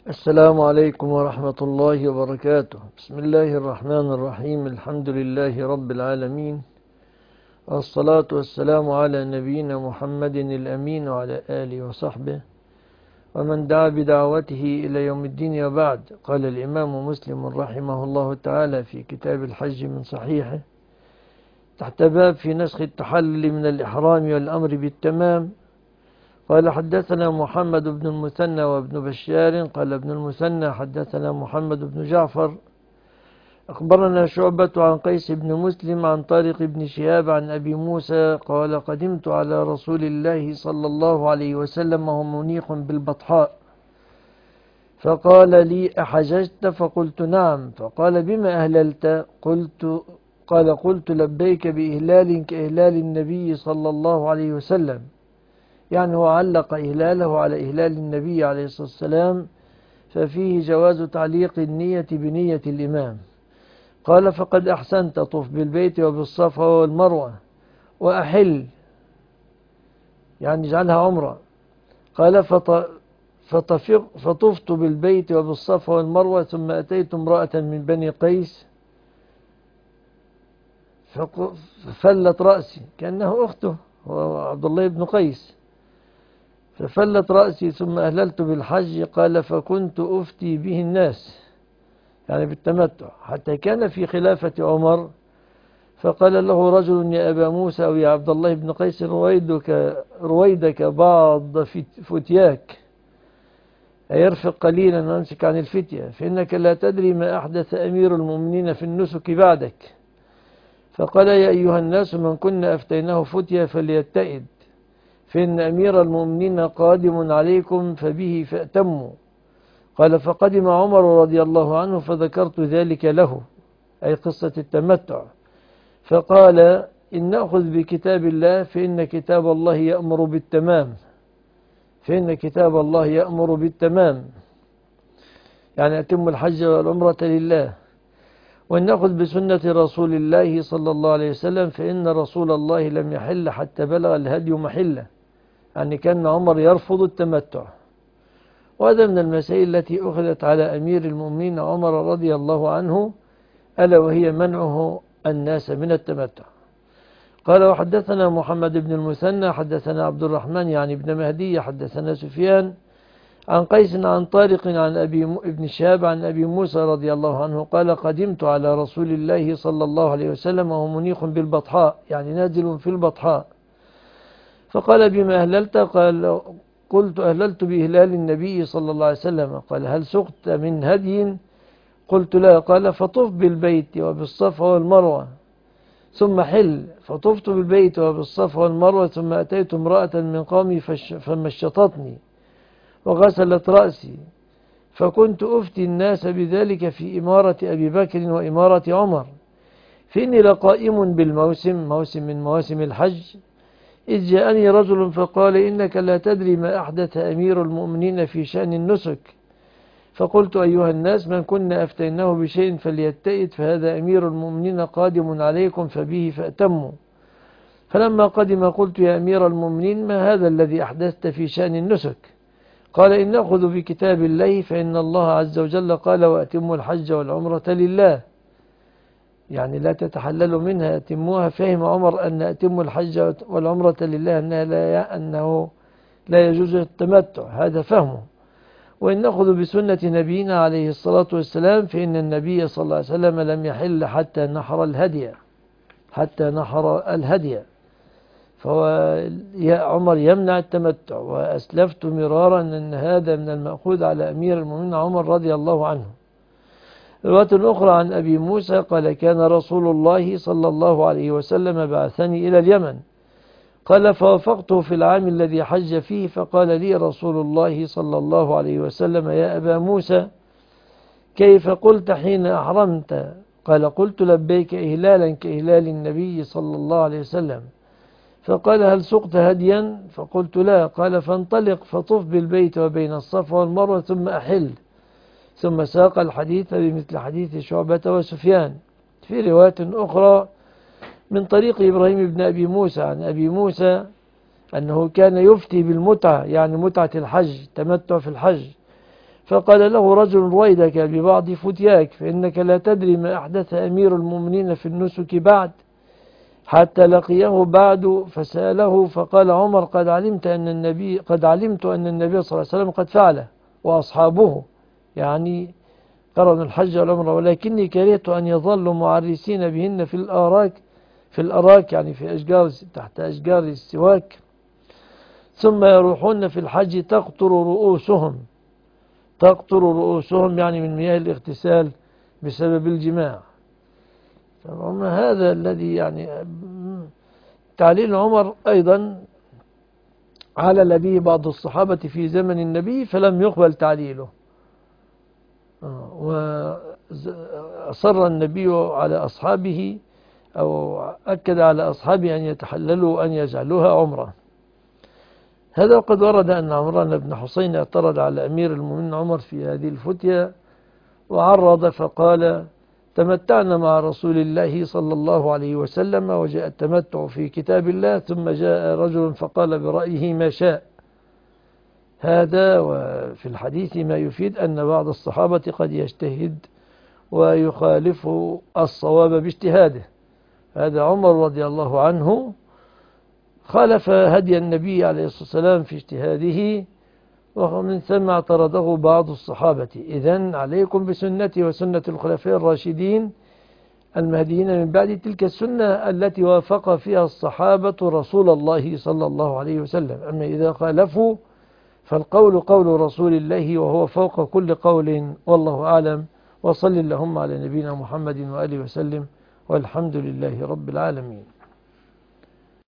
السلام عليكم ورحمة الله وبركاته. بسم الله الرحمن الرحيم. الحمد لله رب العالمين، والصلاة والسلام على نبينا محمد الأمين وعلى آله وصحبه ومن دعا بدعوته إلى يوم الدين. وبعد، قال الإمام مسلم رحمه الله تعالى في كتاب الحج من صحيحه تحت باب في نسخ التحلل من الإحرام والأمر بالتمام، قال: حدثنا محمد بن المثنى وابن بشار قال ابن المثنى حدثنا محمد بن جعفر أخبرنا شعبة عن قيس بن مسلم عن طارق بن شهاب عن أبي موسى قال: قدمت على رسول الله صلى الله عليه وسلم وهو منيخ بالبطحاء، فقال لي: أحججت؟ فقلت: نعم. فقال: بما أهللت؟ قلت لبيك بإهلال كإهلال النبي صلى الله عليه وسلم، يعني هو علق إهلاله على إهلال النبي عليه الصلاة والسلام، ففيه جواز تعليق النية بنية الإمام. قال: فقد أحسنت، طف بالبيت وبالصفا والمروة وأحل، يعني اجعلها عمرة. قال: فطفت بالبيت وبالصفا والمروة، ثم أتيت امرأة من بني قيس ففلت رأسي، كأنه أخته هو عبد الله بن قيس، ففلت رأسي ثم أهللت بالحج. قال: فكنت أفتي به الناس، يعني بالتمتع، حتى كان في خلافة عمر، فقال له رجل: يا أبا موسى أو يا عبد الله بن قيس، رويدك بعض فتياك، أيرفق قليلا وامسك عن الفتية، فإنك لا تدري ما أحدث أمير المؤمنين في النسك بعدك. فقال: يا أيها الناس، من كنا أفتيناه فتية فليتئد، فإن أمير المؤمنين قادم عليكم فبه فأتموا. قال: فقدم عمر رضي الله عنه فذكرت ذلك له، أي قصة التمتع، فقال: إن نأخذ بكتاب الله فإن كتاب الله يأمر بالتمام، فإن كتاب الله يأمر بالتمام، يعني أتم الحج والعمرة لله. وإن نأخذ بسنة رسول الله صلى الله عليه وسلم فإن رسول الله لم يحل حتى بلغ الهدي محله، يعني كان عمر يرفض التمتع. وهذا من المسائل التي أخذت على أمير المؤمنين عمر رضي الله عنه، ألا وهي منعه الناس من التمتع. قال: وحدثنا محمد بن المثنى حدثنا عبد الرحمن يعني بن مهدي حدثنا سفيان عن قيس عن طارق عن ابن شهاب عن أبي موسى رضي الله عنه قال: قدمت على رسول الله صلى الله عليه وسلم وهو منيخ بالبطحاء، يعني نازل في البطحاء، فقال: بما أهللت؟ قلت: أهللت بإهلال النبي صلى الله عليه وسلم. قال: هل سقت من هدي؟ قلت: لا. قال: فطف بالبيت وبالصفا والمروة ثم حل. فطفت بالبيت وبالصفا والمروة، ثم أتيت امرأة من قومي فمشطتني وغسلت رأسي، فكنت أفتي الناس بذلك في إمارة أبي بكر وإمارة عمر، فإني لقائم بالموسم، موسم من مواسم الحج، إذ جاءني رجل فقال: إنك لا تدري ما أحدث أمير المؤمنين في شأن النسك. فقلت: أيها الناس، من كنا أفتيناه بشيء فليتئد، فهذا أمير المؤمنين قادم عليكم فبه فأتموا. فلما قدم قلت: يا أمير المؤمنين، ما هذا الذي أحدثت في شأن النسك؟ قال: إن نأخذ بكتاب الله فإن الله عز وجل قال: وأتموا الحج والعمرة لله، يعني لا تتحللوا منها، أتموها. فهم عمر أن أتموا الحج والعمرة لله أنه لا يجوز التمتع، هذا فهمه. وإن نأخذ بسنة نبينا عليه الصلاة والسلام فإن النبي صلى الله عليه وسلم لم يحل حتى نحر الهدي. فهو عمر يمنع التمتع، وأسلفت مرارا أن هذا من المأخوذ على أمير المؤمنين عمر رضي الله عنه. رواية أخرى عن أبي موسى قال: كان رسول الله صلى الله عليه وسلم بعثني إلى اليمن، قال: فوافقته في العام الذي حج فيه، فقال لي رسول الله صلى الله عليه وسلم: يا أبا موسى، كيف قلت حين أحرمت؟ قال: قلت: لبيك إهلالا كإهلال النبي صلى الله عليه وسلم. فقال: هل سقت هديا؟ فقلت: لا. قال: فانطلق فطف بالبيت وبين الصفا والمروة ثم أحل. ثم ساق الحديث بمثل حديث شعبة وسفيان. في رواية أخرى من طريق إبراهيم بن أبي موسى عن أبي موسى أنه كان يفتي بالمتعة، يعني متعة الحج، تمتع في الحج، فقال له رجل: رويدك ببعض فتياك، فإنك لا تدري ما أحدث أمير المؤمنين في النسك بعد، حتى لقيه بعد فسأله، فقال عمر: قد علمت أن النبي صلى الله عليه وسلم قد فعله وأصحابه، يعني قرن الحج والعمرة، ولكني كرهت أن يظلوا معرسين بهن في الأراك يعني في أشجار تحت أشجار السواك، ثم يروحون في الحج تقطر رؤوسهم يعني من مياه الاغتسال بسبب الجماع. طبعا هذا الذي يعني تعليل عمر أيضا علل به بعض الصحابة في زمن النبي فلم يقبل تعليله، وأصر النبي على أصحابه أو أكد على أصحابه أن يتحللوا وأن يجعلوها عمرة. هذا وقد ورد أن عمران بن حسين اعترض على أمير المؤمنين عمر في هذه الفتية وعرض فقال: تمتعنا مع رسول الله صلى الله عليه وسلم، وجاء التمتع في كتاب الله، ثم جاء رجل فقال برأيه ما شاء. هذا وفي الحديث ما يفيد أن بعض الصحابة قد يجتهد ويخالف الصواب باجتهاده. هذا عمر رضي الله عنه خالف هدي النبي عليه الصلاة والسلام في اجتهاده، ومن ثم اعترضه بعض الصحابة. إذن عليكم بسنتي وسنة الخلفاء الراشدين المهديين من بعد، تلك السنة التي وافق فيها الصحابة رسول الله صلى الله عليه وسلم. أما إذا خالفوا فالقول قول رسول الله وهو فوق كل قول، والله أعلم. وصل اللهم على نبينا محمد وآله وسلم، والحمد لله رب العالمين.